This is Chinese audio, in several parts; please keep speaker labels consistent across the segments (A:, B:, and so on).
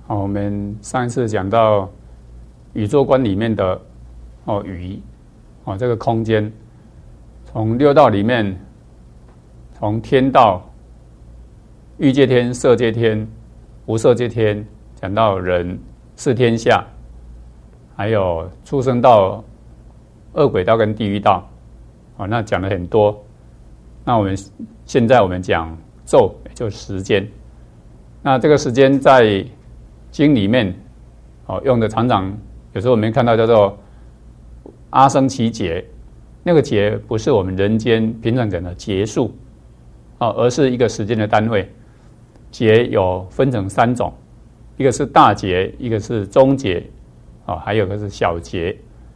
A: 好，我们上一次讲到宇宙观里面的宇这个空间，从六道里面，从天道、欲界天、色界天、无色界天，讲到人、四天下，还有畜生道、恶鬼道跟地狱道，那讲了很多。那现在我们讲昼，也就是时间。那这个时间在经里面用的常常有时候我们看到叫做阿僧祇劫，那个劫不是我们人间平常讲的劫数而是一个时间的单位。劫有分成3种，一个是大劫，一个是中劫还有一个是小劫。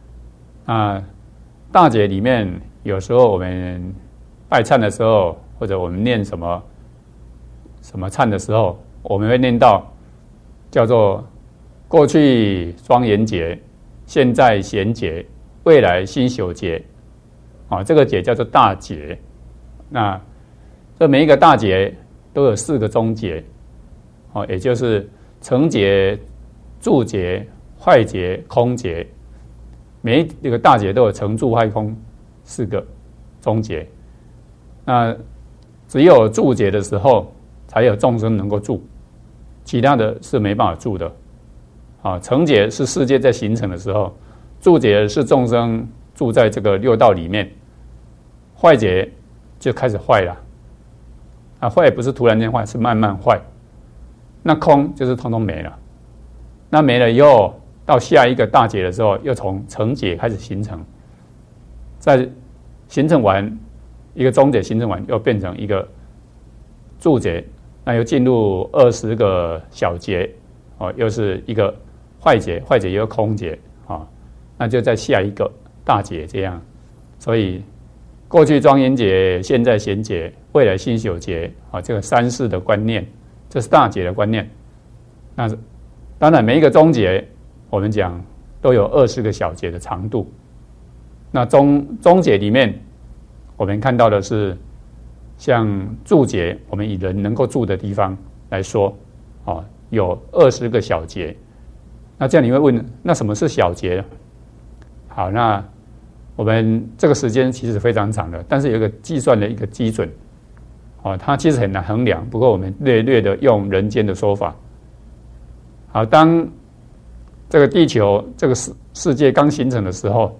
A: 大劫里面有时候我们拜忏的时候，或者我们念什么忏的时候，我们会念到叫做过去庄严劫，现在贤劫，未来心朽劫这个劫叫做大劫。那这每一个大劫都有4个中劫也就是成劫、住劫、坏劫、空劫。每一个大劫都有成、住、坏、空4个中劫。那只有住劫的时候才有众生能够住，其他的是没办法住的。成劫是世界在形成的时候，住劫是众生住在这个六道里面，坏劫就开始坏了。坏不是突然间坏，是慢慢坏。那空就是通通没了。那没了以后，到下一个大劫的时候，又从成劫开始形成，在形成完一个中劫形成完，又变成一个住劫，那又进入20个小劫又是一个坏劫，坏劫又空劫那就在下一个大劫这样。所以过去庄严劫，现在贤劫，未来心朽劫这个3世的观念，这是大劫的观念。那当然每一个中劫我们讲都有20个小劫的长度。那中劫里面我们看到的是像住劫，我们以人能够住的地方来说有20个小劫。那这样你会问，那什么是小劫？好，那我们这个时间其实非常长的，但是有一个计算的一个基准它其实很难衡量，不过我们略略的用人间的说法。好，当这个地球这个世界刚形成的时候，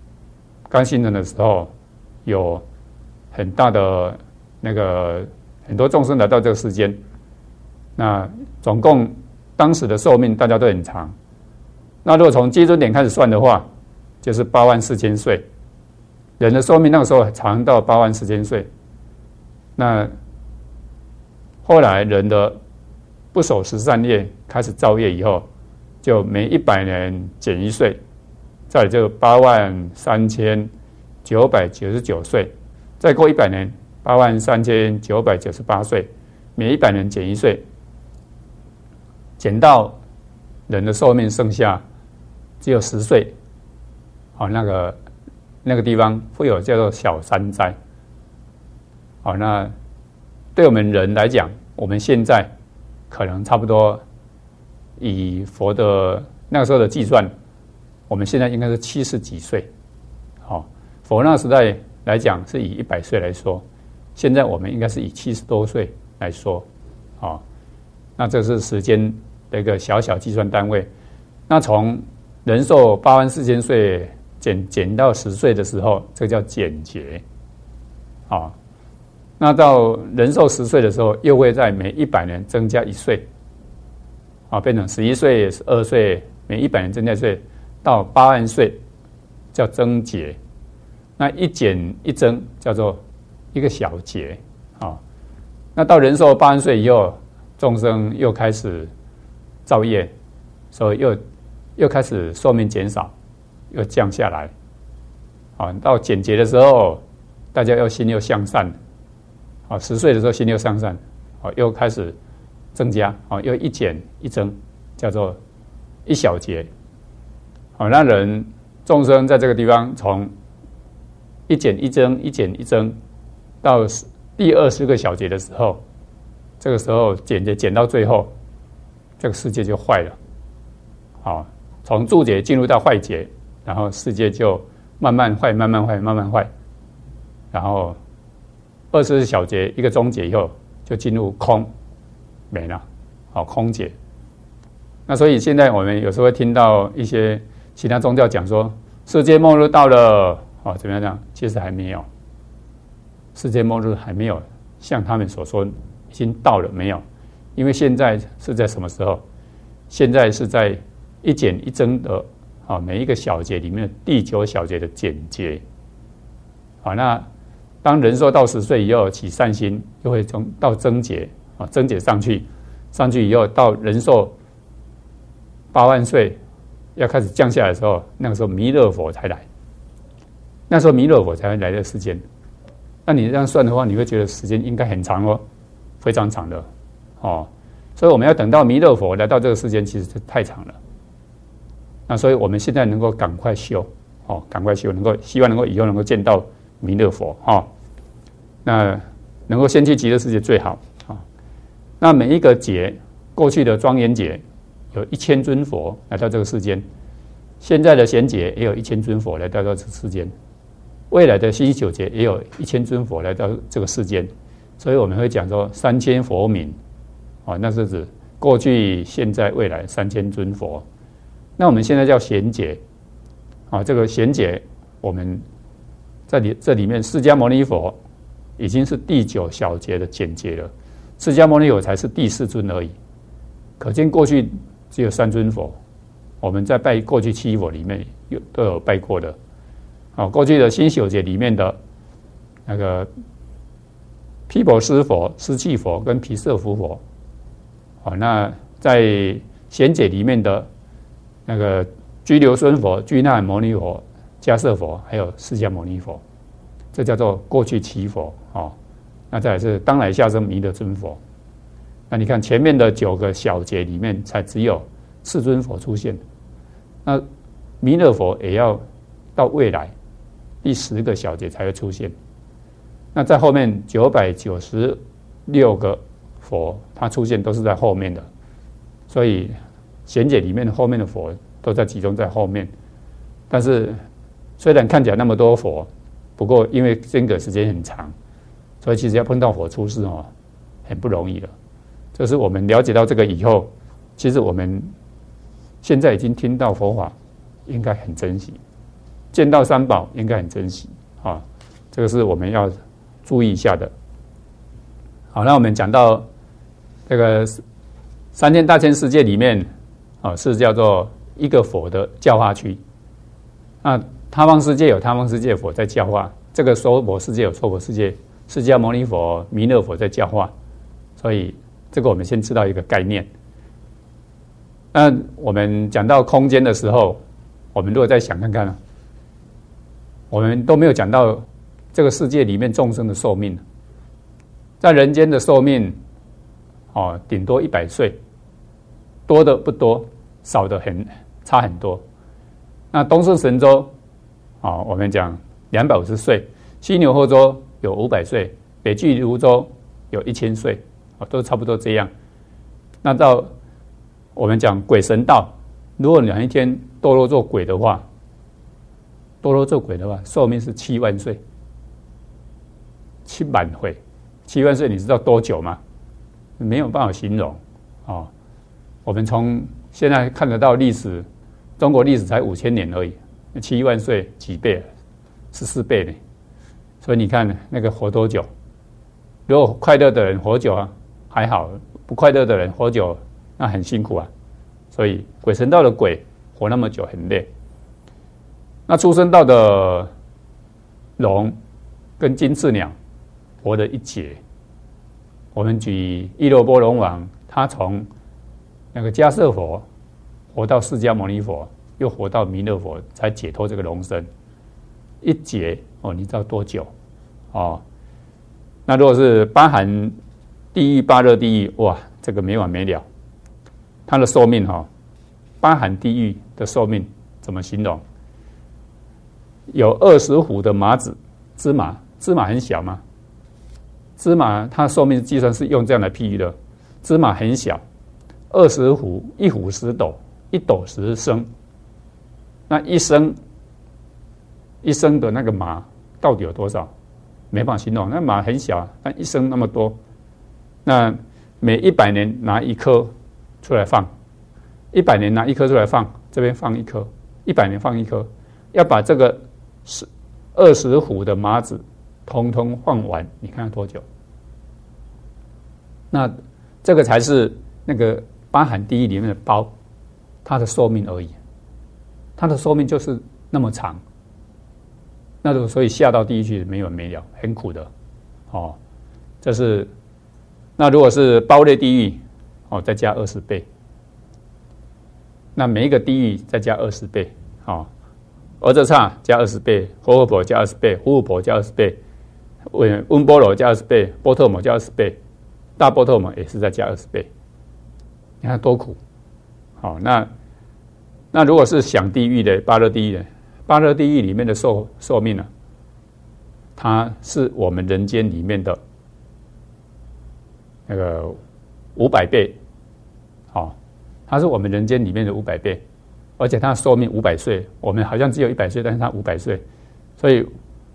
A: 有很大的那个很多众生来到这个世间，那总共当时的寿命大家都很长。那如果从基准点开始算的话，就是84000岁。人的寿命那个时候长到84000岁。那后来人的不守十善业开始造业以后，就每100年减1岁，再来就83999岁，再过100年83998岁，每100年减1岁，减到人的寿命剩下只有10岁。那个地方会有叫做小三灾。那对我们人来讲，我们现在可能差不多以佛的那个时候的计算，我们现在应该是70几岁。佛那个时代来讲是以100岁来说，现在我们应该是以70多岁来说。那这是时间的一个小小计算单位。那从人寿84000岁减到10岁的时候，这个叫减劫。那到人寿10岁的时候，又会在每100年增加1岁，变成11岁、12岁，每100年增加1岁，到8万岁叫增劫。那一减一增叫做一个小劫。那到人寿8万岁以后，众生又开始造业，所以又开始寿命减少，又降下来。到减劫的时候，大家又心又向善。10岁的时候心又向善，又开始增加，又一减一增，叫做一小劫。那人众生在这个地方从一减一增，一减一增，到第20个小劫的时候，这个时候减到最后， 这个世界就坏了。好，从住劫进入到坏劫，然后世界就慢慢坏，慢慢坏，慢慢坏，然后24小劫一个终结以后，就进入空，没了，好，空劫。那所以现在我们有时候会听到一些其他宗教讲说，世界末日到了，哦，怎么样这样？其实还没有，世界末日还没有像他们所说已经到了没有？因为现在是在什么时候？现在是在一减一增的每一个小节里面的第9小节的减节。好，那当人寿到10岁以后起善心，又会到增节增节上去以后，到人寿8万岁要开始降下来的时候，那个时候弥勒佛才来。那时候弥勒佛才会来的时间。那你这样算的话，你会觉得时间应该很长哦，非常长的哦。所以我们要等到弥勒佛来到这个世间，其实是太长了。那所以我们现在能够赶快修赶快修，希望能够以后能够见到弥勒佛那能够先去极乐世界最好那每一个劫，过去的庄严劫有1000尊佛来到这个世间，现在的贤劫也有1000尊佛来到这个世间，未来的新9劫也有1000尊佛来到这个世间，所以我们会讲说3000佛名那是指过去、现在、未来3000尊佛。那我们现在叫贤劫这个贤劫，我们在这里面，释迦牟尼佛已经是第9小劫的减劫了，释迦牟尼佛才是第4尊而已。可见过去只有3尊佛，我们在拜过去7佛里面都有拜过的。过去的新9劫里面的那个毗婆尸佛、尸气佛跟毗舍浮佛。那在贤劫里面的那个居留孙佛、居那摩尼佛、迦摄佛，还有释迦牟尼佛，这叫做过去7佛那再来是当来下生弥勒尊佛。那你看前面的9个小劫里面，才只有4尊佛出现。那弥勒佛也要到未来第10个小劫才会出现。那在后面996个佛，它出现都是在后面的，所以贤劫里面的后面的佛都在集中在后面。但是虽然看起来那么多佛，不过因为间隔时间很长，所以其实要碰到佛出世很不容易了。这是我们了解到这个以后，其实我们现在已经听到佛法，应该很珍惜；见到三宝应该很珍惜这个是我们要注意一下的。好，那我们讲到这个三千大千世界里面是叫做一个佛的教化区。那他方世界有他方世界佛在教化，这个娑婆世界有娑婆世界，释迦牟尼佛、弥勒佛在教化，所以这个我们先知道一个概念。那我们讲到空间的时候，我们如果再想看看，我们都没有讲到这个世界里面众生的寿命。在人间的寿命顶多100岁，多的不多，少的差很多。那东胜神州我们讲250岁，西牛贺州有500岁，北俱泸州有1000岁都差不多这样。那到我们讲鬼神道，如果哪一天堕落做鬼的话，寿命是7万岁，7万岁，7万岁，你知道多久吗？没有办法形容我们从现在看得到历史，中国历史才5000年而已，7万岁几倍？14倍呢。所以你看那个活多久？如果快乐的人活久还好，不快乐的人活久那很辛苦啊。所以鬼神道的鬼活那么久很累。那畜生道的龙跟金翅鸟活了一劫。我们举伊罗波龙王，他从那个迦摄佛活到释迦牟尼佛，又活到弥勒佛，才解脱这个龙身。一劫你知道多久那如果是八寒地狱、八热地狱，哇，这个没完没了。它的寿命八寒地狱的寿命怎么形容？有20虎的麻子芝麻很小吗？芝麻它的寿命计算是用这样来譬喻的，芝麻很小， 20斛，一斛10斗，一斗10升。那一升的那个麻到底有多少？没办法形容。那麻很小，但一升那么多。那每100年拿1颗出来放，100年拿1颗出来放，这边放1颗，100年放1颗，要把这个20斛的麻子通通放完，你看要多久？那这个才是那个八寒地狱里面的包，它的寿命而已。它的寿命就是那么长。那所以下到地狱去没完没了，很苦的。哦，这是那如果是包类地狱，哦，再加20倍。那每一个地狱再加20倍。哦，儿子差加20倍，活活婆加20倍，虎虎婆加20倍，温波罗加20倍，波特摩加20倍，大波特摩也是再加20倍。你看多苦。好，那如果是想地狱的八热地狱的，八热地狱里面的寿命呢，它是我们人间里面的那个500倍。好，它是我们人间里面的500倍。而且它的寿命500岁，我们好像只有100岁，但是它500岁，所以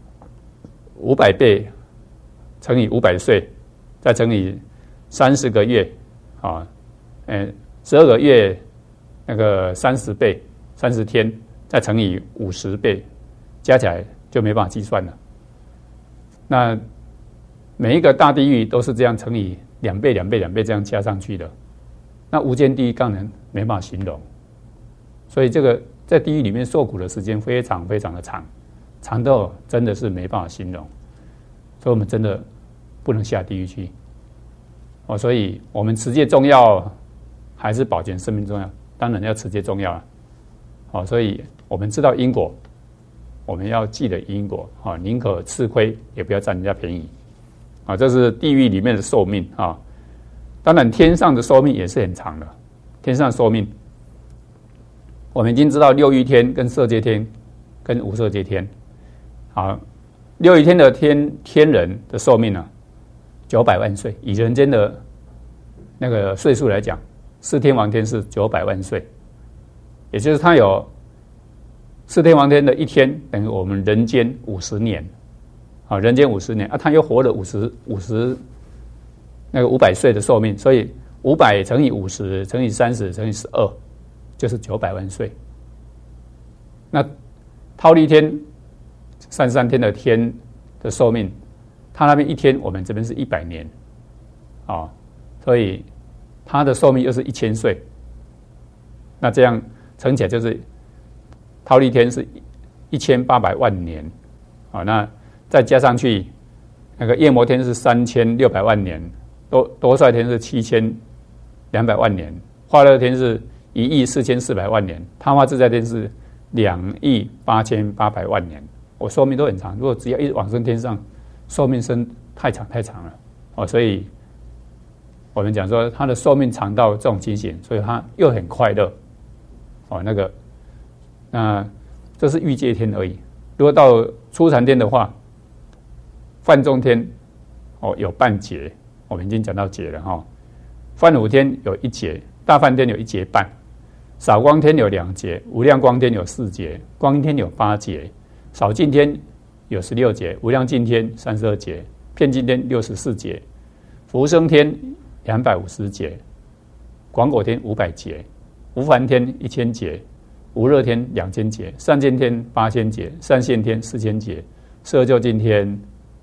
A: 500倍乘以500岁，再乘以30个月，啊，12个月那个30倍，30天，再乘以50倍，加起来就没办法计算了。那每一个大地狱都是这样乘以2倍、2倍、2倍这样加上去的。那无间地狱当然没办法形容。所以这个在地狱里面受苦的时间非常非常的长，长到真的是没办法形容。所以我们真的不能下地狱去。哦，所以我们持戒重要还是保全生命重要？当然要持戒重要啊。哦，所以我们知道因果，我们要记得因果啊，宁可吃亏也不要占人家便宜啊。这是地狱里面的寿命啊。当然天上的寿命也是很长的，天上的寿命。我们已经知道六欲天跟色界天跟无色界天。好，六欲天的天人的寿命呢，900万岁。以人间的那个岁数来讲，四天王天是900万岁，也就是他有四天王天的一天等于我们人间50年。好，人间50年啊，他又活了50那个500岁的寿命，所以500乘以50乘以30乘以12。就是900万岁。那忉利天33天的天的寿命，他那边一天，我们这边是100年，啊，所以他的寿命又是1000岁。那这样乘起来就是忉利天是1800万年，啊，那再加上去那个夜摩天是3600万年，多帅天是7200万年，化乐天是14400万年，他化自在天是28800万年。我寿命都很长，如果只要一往生天上，寿命生太长了哦，所以我们讲说他的寿命长到这种情形，所以他又很快乐哦。那这是欲界天而已。如果到初禅天的话，梵众天哦有半劫，我们已经讲到劫了哈。梵五天有1劫，大梵天有1劫半。少光天有2劫，无量光天有4劫，光阴天有8劫，少尽天有16劫，无量尽天32劫，遍尽天64劫，福生天250劫，广果天500劫，无烦天1000劫，无热天2000劫，善见天8000劫，善现天4000劫，色究竟天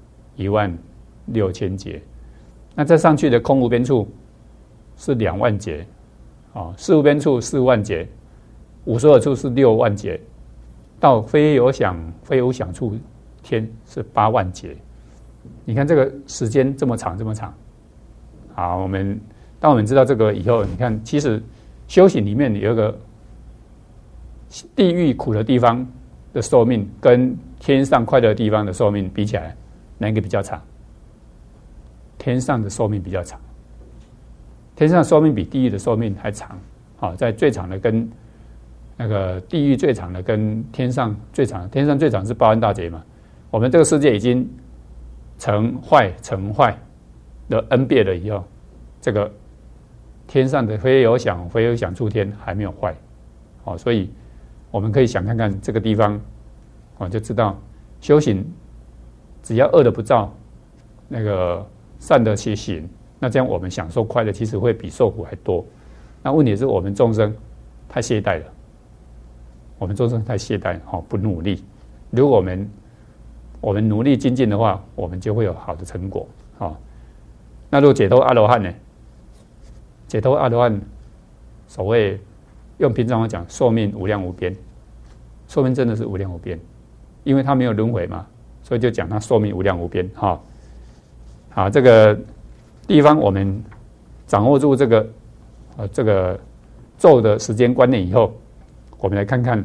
A: 16000劫。那再上去的空无边处是2万劫。事无边处4万劫，无所有处是6万劫，到非有想非无想处天是8万劫。你看这个时间这么长这么长。好，当我们知道这个以后，你看其实修行里面有一个地狱苦的地方的寿命跟天上快乐的地方的寿命比起来，哪一个比较长？天上的寿命比较长。天上的寿命比地狱的寿命还长，在最长的跟那个地狱最长的跟天上最长，天上最长是8万大劫嘛。我们这个世界已经成坏的 N 倍了以后，这个天上的飞有响，飞有响触天还没有坏，所以我们可以想看看这个地方，就知道修行只要恶的不造，那个善的去行，那这样我们享受快乐其实会比受苦还多。那问题是我们众生太懈怠了，我们众生太懈怠，不努力。如果我们努力精进的话，我们就会有好的成果。那如果解脱阿罗汉呢？解脱阿罗汉，所谓用平常话讲，寿命无量无边，寿命真的是无量无边，因为他没有轮回嘛，所以就讲他寿命无量无边。好，这个地方我们掌握住这个咒的时间观念以后，我们来看看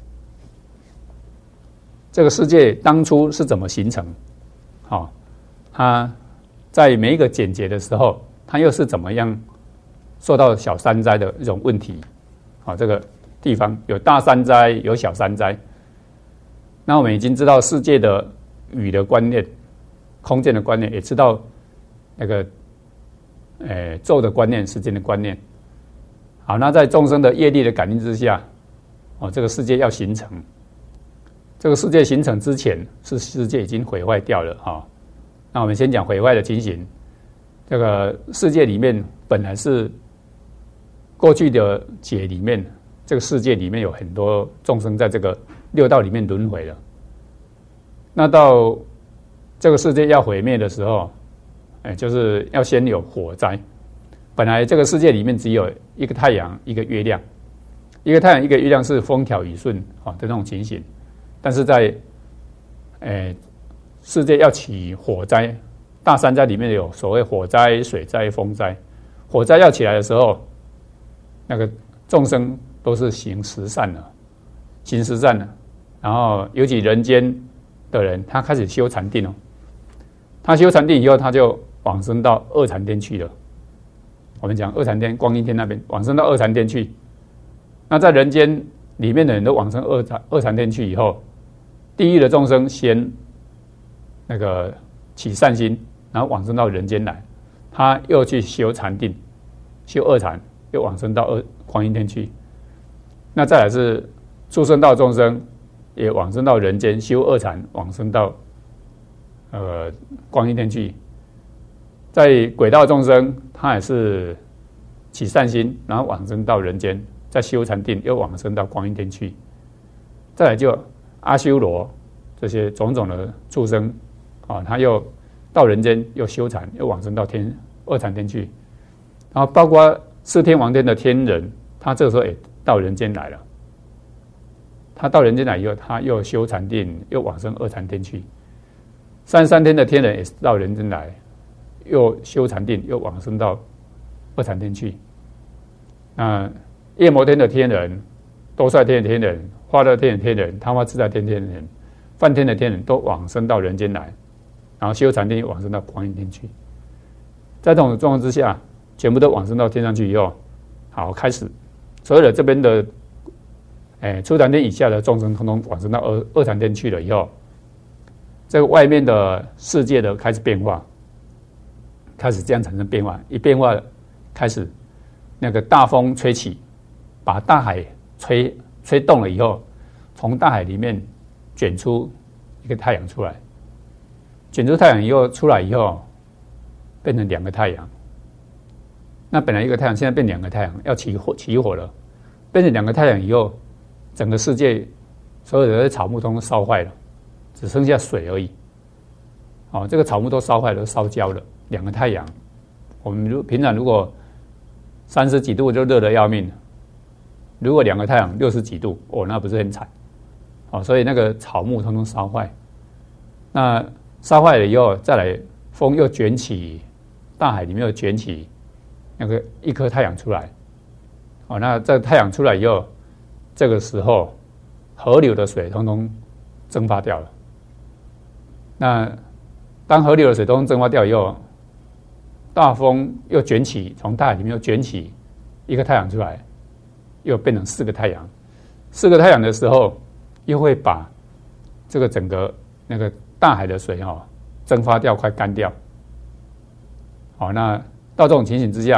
A: 这个世界当初是怎么形成。它在每一个简洁的时候，它又是怎么样受到小山灾的一种问题。这个地方有大山灾，有小山灾。那我们已经知道世界的语的观念、空间的观念，也知道那个咒的观念、时间的观念。好，那在众生的业力的感应之下，这个世界要形成。这个世界形成之前，是世界已经毁坏掉了。那我们先讲毁坏的情形。这个世界里面本来是过去的劫里面，这个世界里面有很多众生在这个六道里面轮回了。那到这个世界要毁灭的时候，就是要先有火灾。本来这个世界里面只有一个太阳，一个月亮，一个太阳，一个月亮是风调雨顺的那种情形。但是在世界要起火灾，大山灾里面有所谓火灾、水灾、风灾。火灾要起来的时候，那个众生都是行十善了，行十善了。然后尤其人间的人，他开始修禅定。他修禅定以后，他就往生到二禅天去了。我们讲二禅天，光阴天那边往生到二禅天去。那在人间里面的人都往生二禅天去以后，地狱的众生先那个起善心，然后往生到人间来，他又去修禅定，修二禅，又往生到光阴天去。那再来是畜生道众生，也往生到人间，修二禅，往生到光阴天去。在鬼道众生，他也是起善心，然后往生到人间，再修禅定，又往生到光阴天去。再来就阿修罗这些种种的畜生，他又到人间，又修禅，又往生到二禅天去。然后包括四天王天的天人，他这个时候也到人间来了。他到人间来以后，他又修禅定，又往生二禅天去。33天的天人也是到人间来，又修禅定，又往生到二禅天去。那夜摩天的天人、多帅天的天人、化乐天的天人、他化自在天的天人、梵天的天人都往生到人间来，然后修禅定，又往生到光阴天去。在这种状况之下，全部都往生到天上去以后，好，开始所有的这边的初禅天以下的众生，通通往生到二禅天去了以后，这个外面的世界的开始变化，开始这样产生变化。一变化，开始那个大风吹起，把大海吹动了以后，从大海里面卷出一个太阳出来。卷出太阳以后，出来以后变成两个太阳。那本来一个太阳，现在变两个太阳，要起火了。变成两个太阳以后，整个世界所有的草木都烧坏了，只剩下水而已。这个草木都烧坏了，都烧焦了。两个太阳，我们平常如果30几度就热得要命，如果两个太阳60几度，那不是很惨。所以那个草木通通烧坏。那烧坏了以后，再来风又卷起，大海里面又卷起那个一颗太阳出来。那这个太阳出来以后，这个时候河流的水通通蒸发掉了。那当河流的水通通蒸发掉以后，大风又卷起，从大海里面又卷起一个太阳出来，又变成4个太阳。4个太阳的时候，又会把这个整个那个大海的水蒸发掉，快干掉。那到这种情形之下，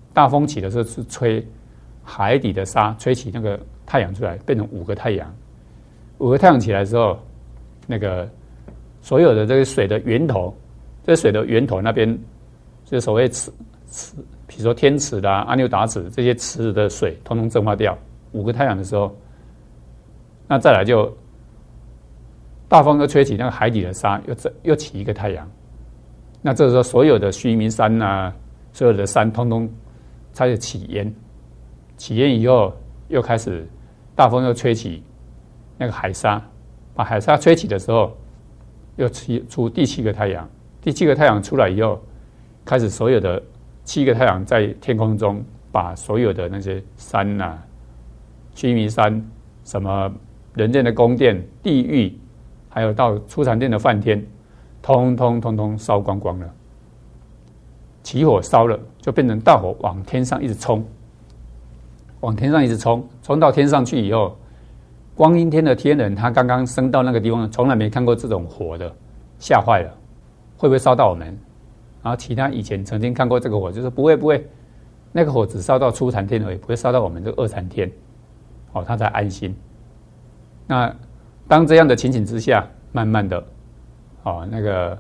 A: 大风起的时候是吹海底的沙，吹起那个太阳出来，变成5个太阳。5个太阳起来之后，那个所有的这个水的源头，这水的源头那边，就是所谓池，比如说天池啦、阿牛达池这些池的水，统统蒸发掉。5个太阳的时候，那再来就大风又吹起那个海底的沙，又起一个太阳。那这时候所有的须弥山啊，所有的山通通开始起烟，起烟以后又开始大风又吹起那个海沙，把海沙吹起的时候，又出第7个太阳。第7个太阳出来以后，开始所有的7个太阳在天空中把所有的那些山啊、须弥山、什么人间的宫殿、地狱，还有到初禅殿的梵天，通通烧光光了。起火烧了，就变成大火往天上一直冲，往天上一直冲，冲到天上去以后，光阴天的天人他刚刚升到那个地方，从来没看过这种火的，吓坏了，会不会烧到我们？然后其他以前曾经看过这个火，就说不会，那个火只烧到初禅天而已，不会烧到我们这个2禅天，他才安心。那当这样的情形之下，慢慢的，那个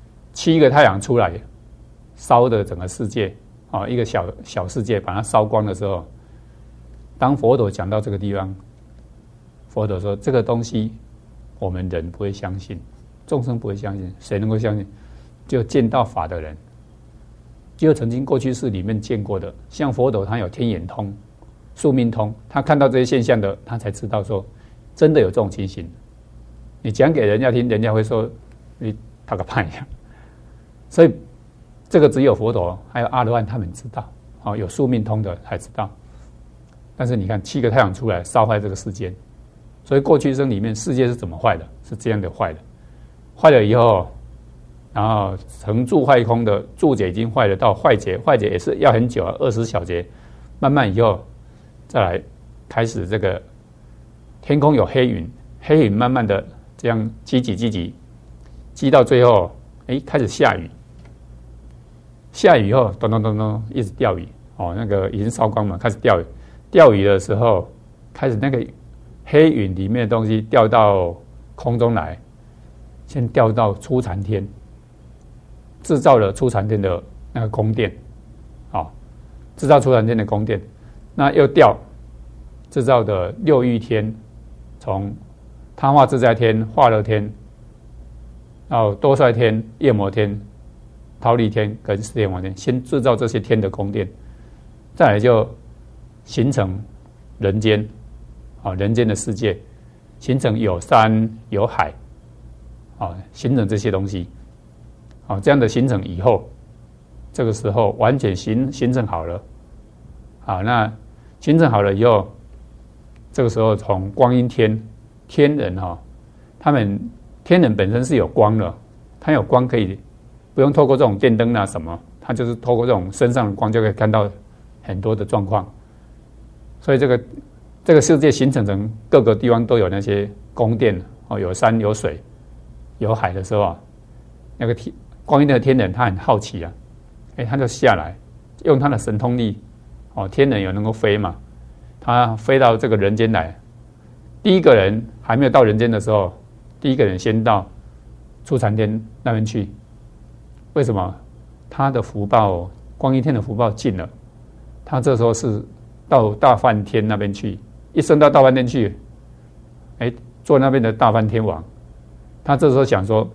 A: 7个太阳出来，烧的整个世界，一个小世界把它烧光的时候，当佛陀讲到这个地方，佛陀说这个东西我们人不会相信，众生不会相信，谁能够相信？就见到法的人，就曾经过去世里面见过的，像佛陀他有天眼通、宿命通，他看到这些现象的，他才知道说真的有这种情形。你讲给人家听，人家会说你他个叛呀。所以这个只有佛陀还有阿罗汉他们知道，有宿命通的才知道。但是你看7个太阳出来烧坏这个世间，所以过去生里面世界是怎么坏的？是这样的坏的，坏了以后，然后成住坏空的住解已经坏了，到坏解，坏解也是要很久20小节，慢慢以后再来开始这个天空有黑云，黑云慢慢的这样积到最后，开始下雨，下雨以后咚咚咚咚一直掉雨，那个已经烧光了，开始掉雨，掉雨的时候开始那个黑云里面的东西掉到空中来，先掉到初禅天，制造了初禅天的那个宫殿，制造初禅天的宫殿，那又掉制造的6欲天，从他化自在天、化乐天，到多帅天、夜摩天、忉利天跟四天王天，先制造这些天的宫殿，再来就形成人间，人间的世界，形成有山有海，形成这些东西，这样的形成以后，这个时候完全形成好了，那形成好了以后，这个时候从光阴天人他们天人本身是有光的，他有光可以不用透过这种电灯啊什么，他就是透过这种身上的光就可以看到很多的状况，所以这个世界形成各个地方都有那些宫殿，有山有水有海的时候，那个光阴的天人他很好奇啊，他就下来用他的神通力，天人有能够飞嘛，他飞到这个人间来，第一个人还没有到人间的时候，第一个人先到初禅天那边去，为什么？他的福报，光阴天的福报尽了，他这时候是到大梵天那边去，一升到大梵天去，做那边的大梵天王，他这时候想说，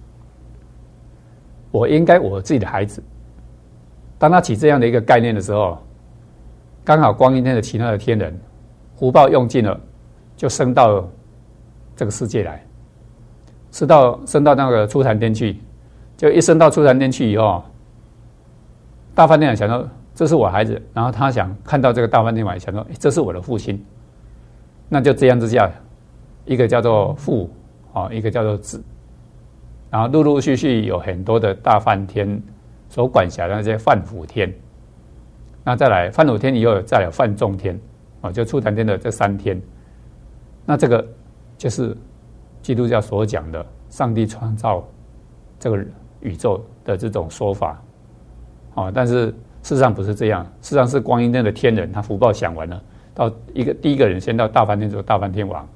A: 我应该我自己的孩子。当他起这样的一个概念的时候，刚好光阴天的其他的天人福报用尽了，就升到这个世界来，升到那个初禅天去，就一升到初禅天去以后，大梵天王想说这是我孩子，然后他想看到这个大梵天王，想说这是我的父亲，那就这样之下，一个叫做父，一个叫做子，然后陆陆续续有很多的大梵天所管辖的那些梵辅天，那再来梵辅天以后再有梵众天，就初禅天的这3天，那这个就是基督教所讲的上帝创造这个宇宙的这种说法，但是事实上不是这样，事实上是光阴天的天人，他福报享完了，到第一个人先到大梵天做大梵天王，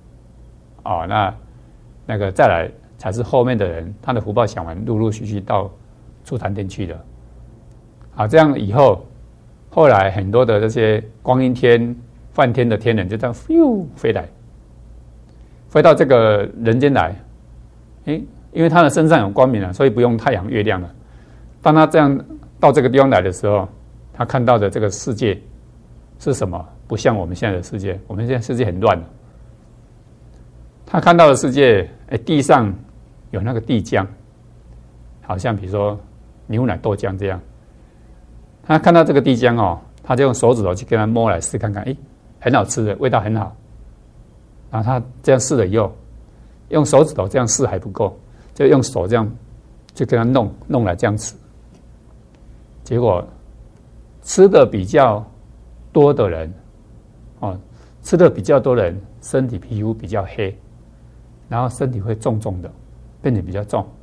A: 那个再来才是后面的人，他的福报享完，陆陆续续到初檀天去的。这样以后，后来很多的这些光阴天、梵天的天人就这样飞来，飞到这个人间来，因为他的身上有光明了，所以不用太阳、月亮了。当他这样到这个地方来的时候，他看到的这个世界是什么？不像我们现在的世界，我们现在世界很乱。他看到的世界，地上有那个地浆，好像比如说牛奶、豆浆这样。他看到这个地浆他就用手指头去跟他摸来试看看，很好吃的，味道很好。然后他这样试了以后，用手指头这样试还不够，就用手这样就跟他弄来这样吃。结果吃的比较多的人，吃的比较多的人，身体皮肤比较黑，然后身体会重重的，变得比较重。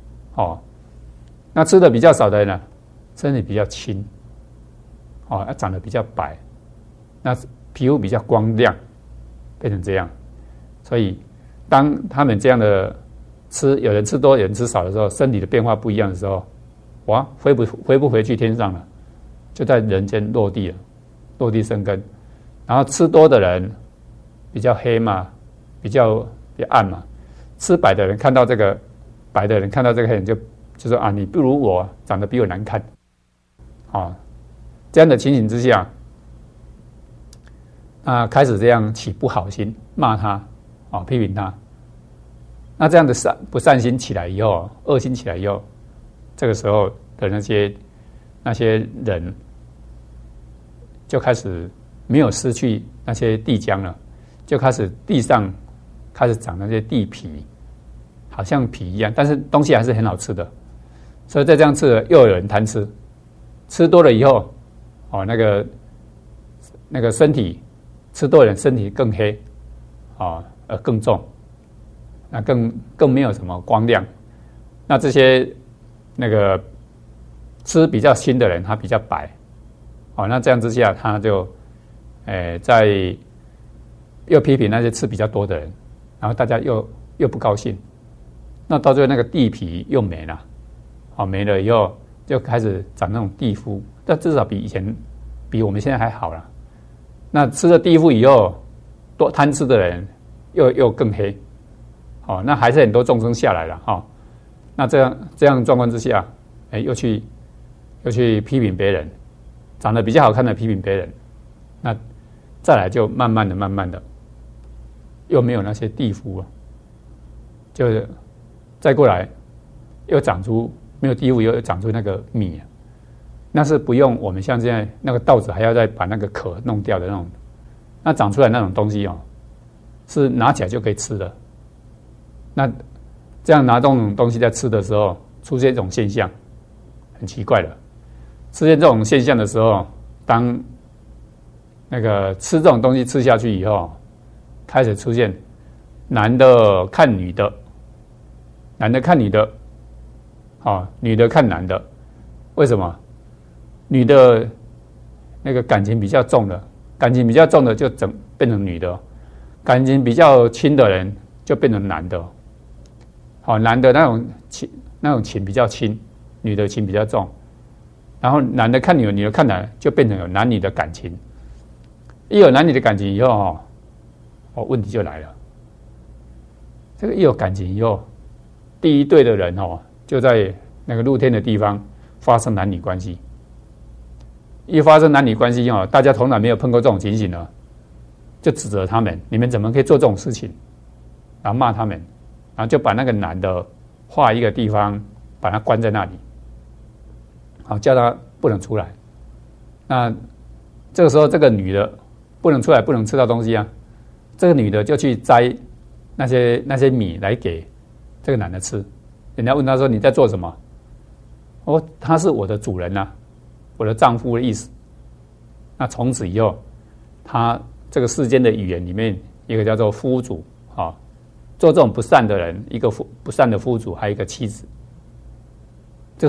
A: 那吃的比较少的人呢，身体比较轻，长得比较白，那皮肤比较光亮，变成这样。所以当他们这样的吃，有人吃多，有人吃少的时候，身体的变化不一样的时候，回不回去天上了，就在人间落地了，落地生根。然后吃多的人比较黑嘛，比较暗嘛，吃白的人看到这个白的人看到这个黑人就说你不如我，长得比我难看。这样的情形之下，开始这样起不好心，骂他，批评他。那这样的不善心起来以后，恶心起来以后，这个时候的那些人就开始没有失去那些地浆了，就开始地上开始长那些地皮，好像皮一样，但是东西还是很好吃的。所以再这样吃了，又有人贪吃，吃多了以后，那个身体吃多了，身体更黑，更重，那更没有什么光亮。那这些那个吃比较轻的人，他比较白，那这样之下，他就在又批评那些吃比较多的人，然后大家又不高兴，那到最后那个地皮又没了，没了以后就开始长那种地肤，但至少比我们现在还好了。那吃了地肤以后，多贪吃的人又更黑，那还是很多众生下来了，那这样状况之下，又去批评别人，长得比较好看的批评别人，那再来就慢慢的又没有那些地肤，就是再过来又长出没有地肤，又长出那个米，那是不用我们像现在那个稻子还要再把那个壳弄掉的那种，那长出来那种东西是拿起来就可以吃的。那这样拿这种东西在吃的时候，出现一种现象，很奇怪的。出现这种现象的时候，当那个吃这种东西吃下去以后，开始出现男的看女的，男的看女的，女的看男的。为什么？女的那个感情比较重的，就变成女的，感情比较轻的人就变成男的。男的那种情比较轻，女的情比较重。然后男的看女的，女的看男的，就变成有男女的感情。一有男女的感情以后，问题就来了。这个一有感情以后，第一对的人就在那个露天的地方发生男女关系。一发生男女关系大家从来没有碰过这种情形呢，就指责他们，你们怎么可以做这种事情？然后骂他们，然后就把那个男的划一个地方，把他关在那里，叫他不能出来。那这个时候，这个女的不能出来，不能吃到东西啊。这个女的就去摘那些米来给这个男的吃。人家问他说：“你在做什么？”他是我的主人啊，我的丈夫的意思。那从此以后，他这个世间的语言里面，一个叫做夫主做这种不善的人，一个不善的夫主，还有一个妻子。就是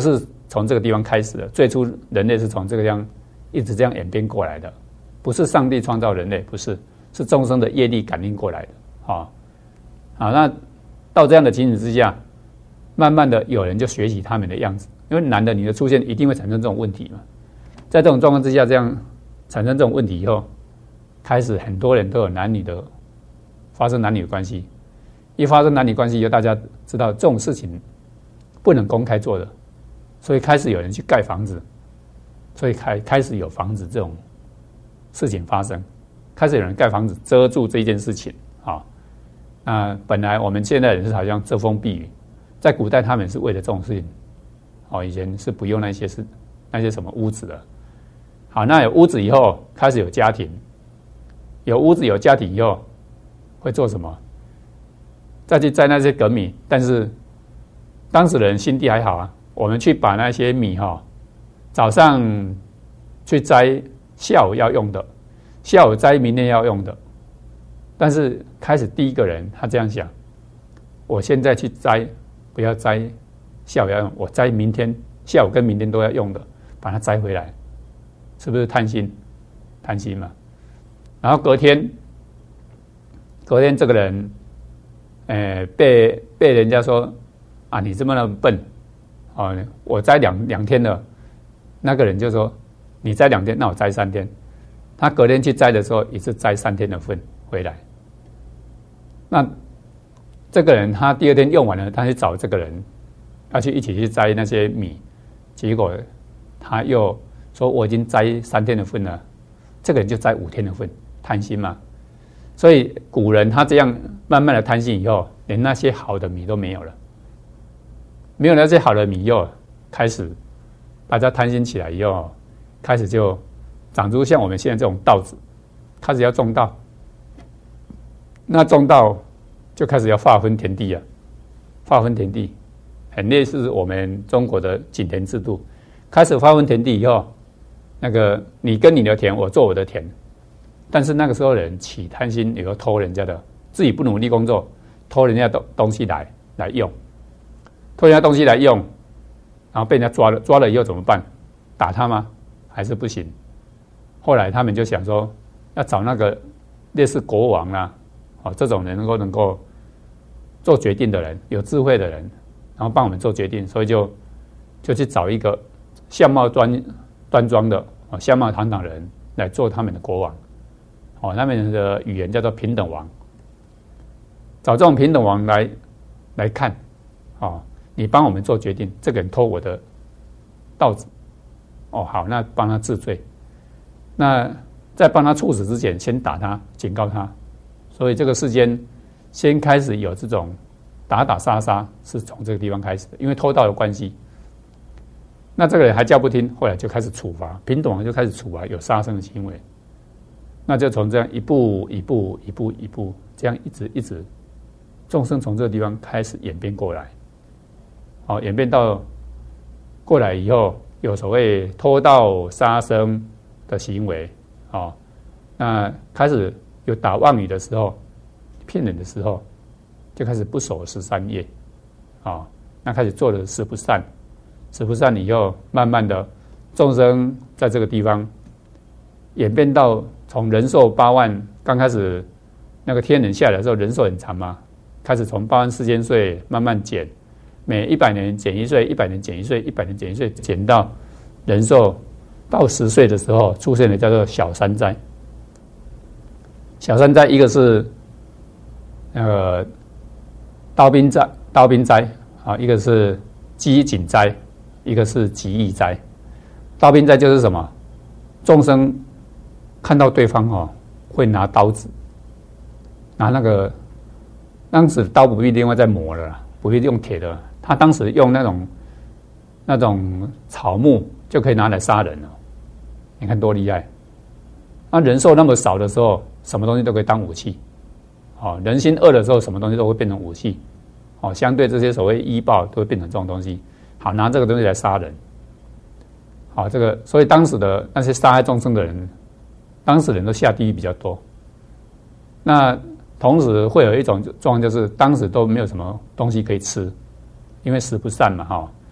A: 从这个地方开始的。最初人类是从这个地方一直这样演变过来的，不是上帝创造人类，不是，是众生的业力感应过来的。好，那到这样的情形之下，慢慢的有人就学习他们的样子，因为男的你的出现一定会产生这种问题嘛。在这种状况之下，这样产生这种问题以后，开始很多人都有发生男女的关系。一发生男女关系以后，大家知道这种事情不能公开做的，所以开始有人去盖房子，所以开始有防止这种事情发生，开始有人盖房子遮住这件事情啊。那本来我们现在人是好像遮风避雨，在古代他们是为了这种事情，以前是不用那些什么屋子的。好，那有屋子以后，开始有家庭，有屋子有家庭以后，会做什么？再去摘那些粳米，但是当时的人心地还好啊，我们去把那些米早上去摘，下午要用的，下午摘明天要用的。但是开始第一个人他这样想，我现在去摘，不要摘下午要用，我摘明天下午跟明天都要用的，把它摘回来，是不是贪心？贪心嘛。然后隔天这个人被人家说啊，你这么笨我摘两天了，那个人就说你摘2天，那我摘3天。他隔天去摘的时候，也是摘3天的份回来。那这个人他第2天用完了，他去找这个人要去一起去摘那些米，结果他又说我已经摘3天的份了，这个人就摘5天的份，贪心嘛。所以古人他这样慢慢的贪心以后，连那些好的米都没有了，没有那些好的米以后，开始大家贪心起来以后，开始就长出像我们现在这种稻子，开始要种稻。那种稻就开始要划分田地啊，划分田地，很类似我们中国的井田制度。开始划分田地以后，那个你跟你的田，我做我的田。但是那个时候人起贪心，以后偷人家的，自己不努力工作，偷人家的东西来用，偷人家东西来用，然后被人家抓了，抓了以后怎么办？打他吗？还是不行？后来他们就想说，要找那个类似国王啊，这种人能够做决定的人，有智慧的人，然后帮我们做决定，所以就去找一个相貌端庄的相貌堂堂的人来做他们的国王。他们的语言叫做平等王，找这种平等王来看，你帮我们做决定，这个人偷我的稻子，好，那帮他治罪。那在帮他处死之前，先打他，警告他。所以这个世间先开始有这种打打杀杀，是从这个地方开始的，因为偷盗的关系。那这个人还叫不听，后来就开始处罚，平等王就开始处罚有杀生的行为。那就从这样一步这样一直，众生从这个地方开始演变过来，演变到过来以后，有所谓偷盗杀生的行为，那开始有打妄语的时候，骗人的时候，就开始不守13业，那开始做了10不善，10不善以后，慢慢的众生在这个地方演变到。从人寿8万，刚开始那个天人下来的时候，人寿很长嘛，开始从84000岁慢慢减，每100年减1岁，100年减1岁，100年减1岁，减到人寿到10岁的时候，出现了叫做小3灾。小3灾一个是那个刀兵灾一个是饥馑灾，一个是疾疫灾。刀兵灾就是什么？众生看到对方会拿刀子，拿那个当时刀不必另外再磨了啦，不必用铁的，他当时用那种草木就可以拿来杀人了，你看多厉害！那人寿那么少的时候，什么东西都可以当武器，人心恶的时候，什么东西都会变成武器，相对这些所谓医报都会变成这种东西，好拿这个东西来杀人，这个所以当时的那些杀害众生的人。当时人都下地狱比较多，那同时会有一种状况，就是当时都没有什么东西可以吃，因为食不善嘛，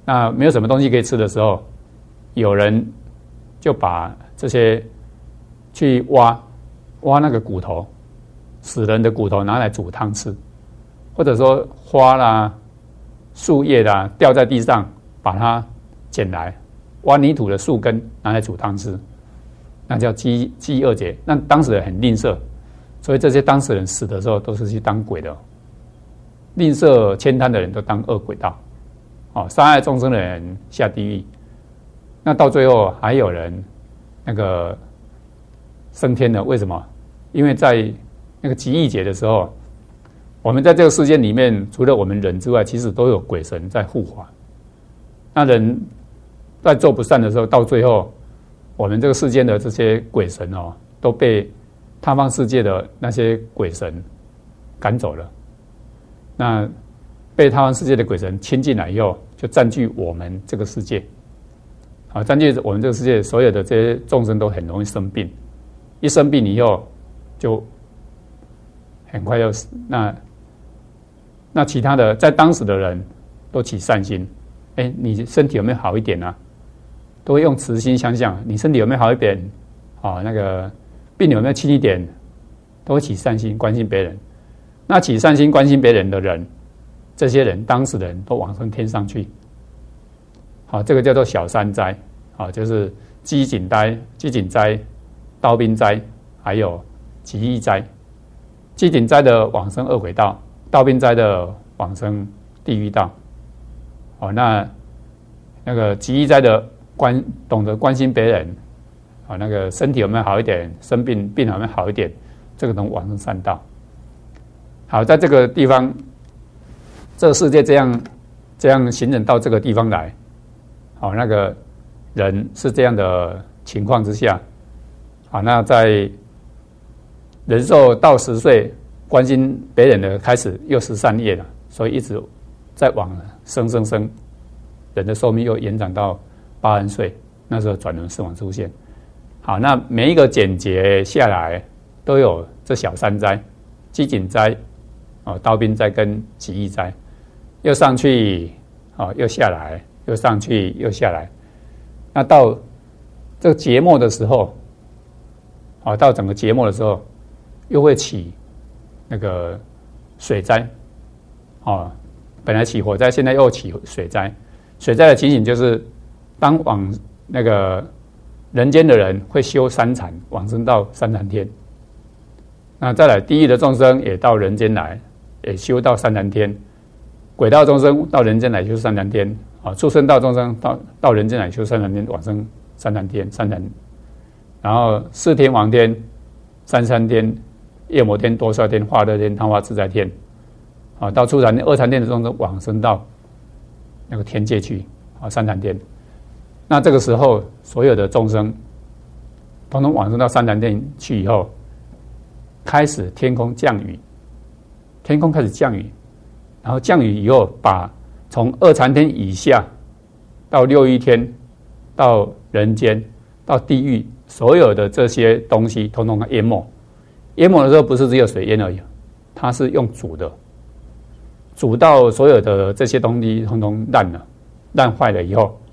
A: 那没有什么东西可以吃的时候，有人就把这些去挖那个骨头，死人的骨头拿来煮汤吃，或者说花啦、树叶啦掉在地上，把它捡来，挖泥土的树根拿来煮汤吃，那叫饥饿节。那当时人很吝啬，所以这些当事人死的时候都是去当鬼的。吝啬悭贪的人都当恶鬼道，杀害众生的人下地狱。那到最后还有人那个升天了，为什么？因为在那个极易节的时候，我们在这个世界里面，除了我们人之外，其实都有鬼神在护法。那人在做不善的时候，到最后，我们这个世间的这些鬼神都被他方世界的那些鬼神赶走了。那被他方世界的鬼神亲进来以后，就占据我们这个世界，占据我们这个世界，所有的这些众生都很容易生病，一生病以后就很快要死。那其他的在当时的人都起善心，你身体有没有好一点啊？都会用慈心想想，你身体有没有好一点？那个病有没有轻一点？都会起善心关心别人。那起善心关心别人的人，这些人当时的人都往上天上去。这个叫做小三灾，就是饥馑灾、刀兵灾，还有极易灾。饥馑灾的往生恶鬼道，刀兵灾的往生地狱道。那个极易灾的懂得关心别人，那个身体有没有好一点，生病有没有好一点，这个能往生善道。好，在这个地方，这个世界这样行人到这个地方来，那个人是这样的情况之下，那在人寿到10岁，关心别人的开始又13业了，所以一直在往生，人的寿命又延长到80岁，那时候转轮圣王出现。好，那每一个减劫下来都有这小三灾：饥馑灾、刀兵灾跟极易灾，又上去，又下来，又上去，又下来。那到这个节末的时候，到整个节末的时候，又会起那个水灾，本来起火灾，现在又起水灾。水灾的情形就是，当往那个人间的人会修三禅，往生到三禅天。那再来，地狱的众生也到人间来，也修到三禅天；鬼道众生到人间来修三禅天，畜生道众生到人间来修三禅天，往生三禅天，然后四天王天、三山天、夜摩天、多少天、化乐天、贪化自在天，到初禅天、二禅天的众生往生到那个天界去，三禅天。那这个时候，所有的众生统统往生到三禅天去以后，开始天空降雨，天空开始降雨，然后降雨以后，把从二禅天以下到六欲天、到人间、到地狱，所有的这些东西，统统淹没。淹没的时候，不是只有水淹而已，它是用煮的，煮到所有的这些东西统统烂了，烂坏了以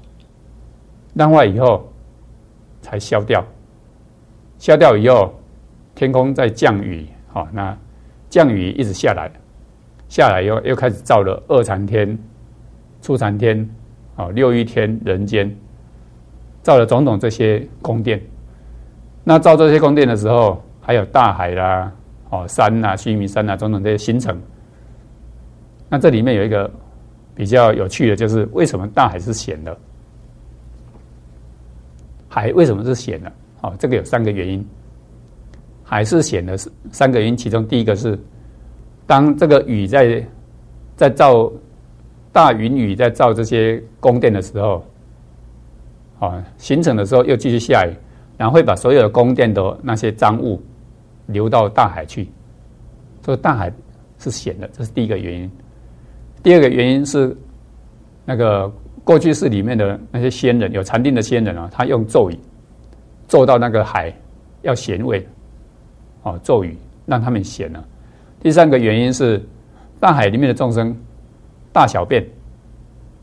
A: 后才消掉。消掉以后，天空在降雨，那降雨一直下来以后，又开始造了二禅天、初禅天、六欲天、人间，造了种种这些宫殿。那造这些宫殿的时候，还有大海啦、山啦、须弥山啦，种种这些形成。那这里面有一个比较有趣的，就是为什么大海是咸的？海为什么是咸的？这个有3个原因。海是咸的3个原因，其中第一个是，当这个雨在造大云雨在造这些宫殿的时候，形成的时候又继续下雨，然后会把所有的宫殿的那些脏物流到大海去，所以大海是咸的，这是第一个原因。第二个原因是，那个过去世里面的那些仙人，有禅定的仙人他用咒语咒到那个海要咸味，咒语让他们咸了。第3个原因是，大海里面的众生大小便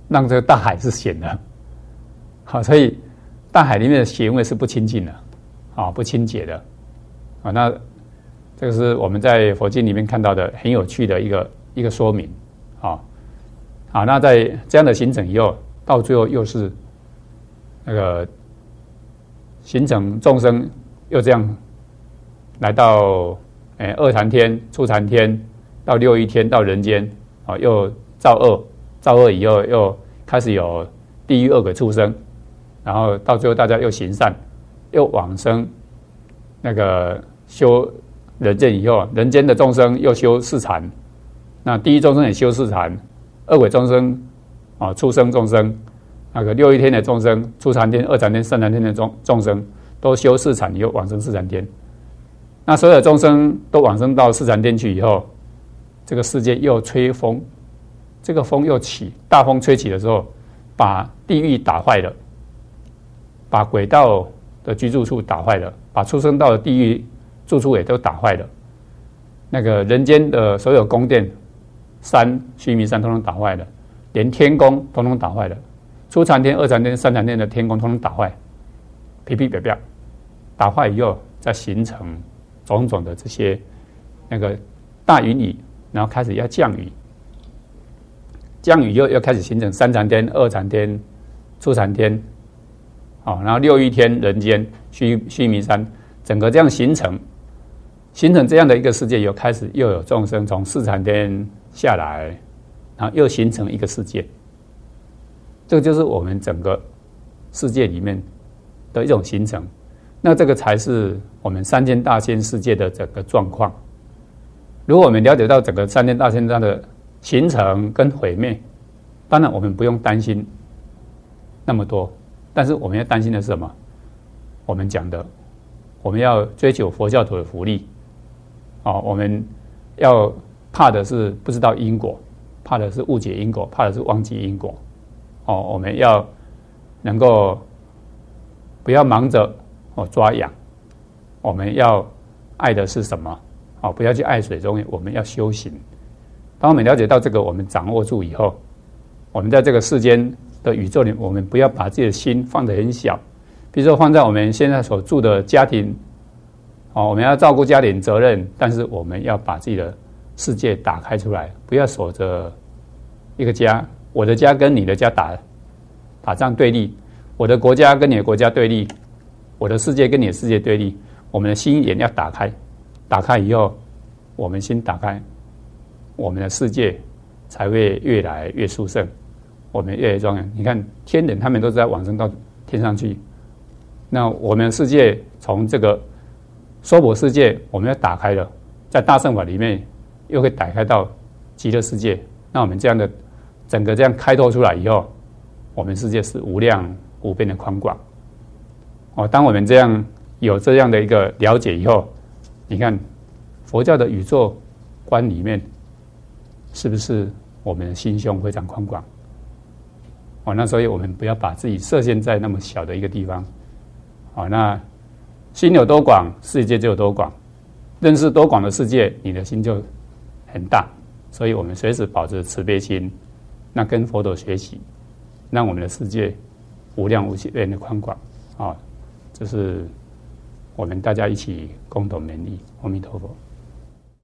A: 让这个大海是咸的。好，所以大海里面的咸味是不清净的，啊，不清洁的，啊，那这个是我们在佛经里面看到的很有趣的一个说明，啊，好，那在这样的形成以后，到最后又是那个形成众生又这样来到二禅天、初禅天，到六欲天，到人间，啊，又造恶以后又开始有地狱、恶鬼、畜生，然后到最后大家又行善，又往生那个修人间以后，人间的众生又修四禅，那地狱众生也修四禅，恶鬼众生啊，畜生众生，那个六欲天的众生，初禅天、二禅天、三禅天的众生都修四禅以后往生四禅天。那所有的众生都往生到四禅天去以后，这个世界又吹风，这个风又起，大风吹起的时候，把地狱打坏了，把鬼道的居住处打坏了，把畜生道的地狱住处也都打坏了，那个人间的所有宫殿、山、须弥山统统打坏了，连天宫统统打坏了，初禅天、二禅天、三禅天的天宫统统打坏，噼噼啪啪，打坏以后再形成种种的这些那个大云雨，然后开始要降雨，降雨又开始形成三禅天、二禅天、初禅天，好，然后六欲天、人间、须弥山，整个这样形成这样的一个世界，又开始又有众生从四禅天下来，然后又形成一个世界。这个就是我们整个世界里面的一种形成。那这个才是我们三千大千世界的整个状况。如果我们了解到整个三千大千的形成跟毁灭，当然我们不用担心那么多，但是我们要担心的是什么？我们讲的，我们要追求佛教徒的福利，我们要怕的是不知道因果，怕的是误解因果，怕的是忘记因果。我们要能够不要忙着抓痒，我们要爱的是什么？不要去爱水中，我们要修行。当我们了解到这个，我们掌握住以后，我们在这个世间的宇宙里，我们不要把自己的心放得很小。比如说放在我们现在所住的家庭，我们要照顾家庭责任，但是我们要把自己的世界打开出来，不要守着一个家，我的家跟你的家打仗对立，我的国家跟你的国家对立，我的世界跟你的世界对立。我们的心眼要打开，打开以后，我们心打开，我们的世界才会越来越殊胜，我们越来越庄严。你看天人他们都在往生到天上去，那我们的世界从这个娑婆世界我们要打开了，在大乘法里面又会打开到极乐世界。那我们这样的整个这样开拓出来以后，我们世界是无量无边的宽广。当我们这样有这样的一个了解以后，你看佛教的宇宙观里面，是不是我们的心胸非常宽广？那所以我们不要把自己设限在那么小的一个地方。那心有多广，世界就有多广。认识多广的世界，你的心就很大。所以我们随时保持慈悲心，那跟佛陀学习，让我们的世界无量无边的宽广。这是我们大家一起共同勉励。阿弥陀佛。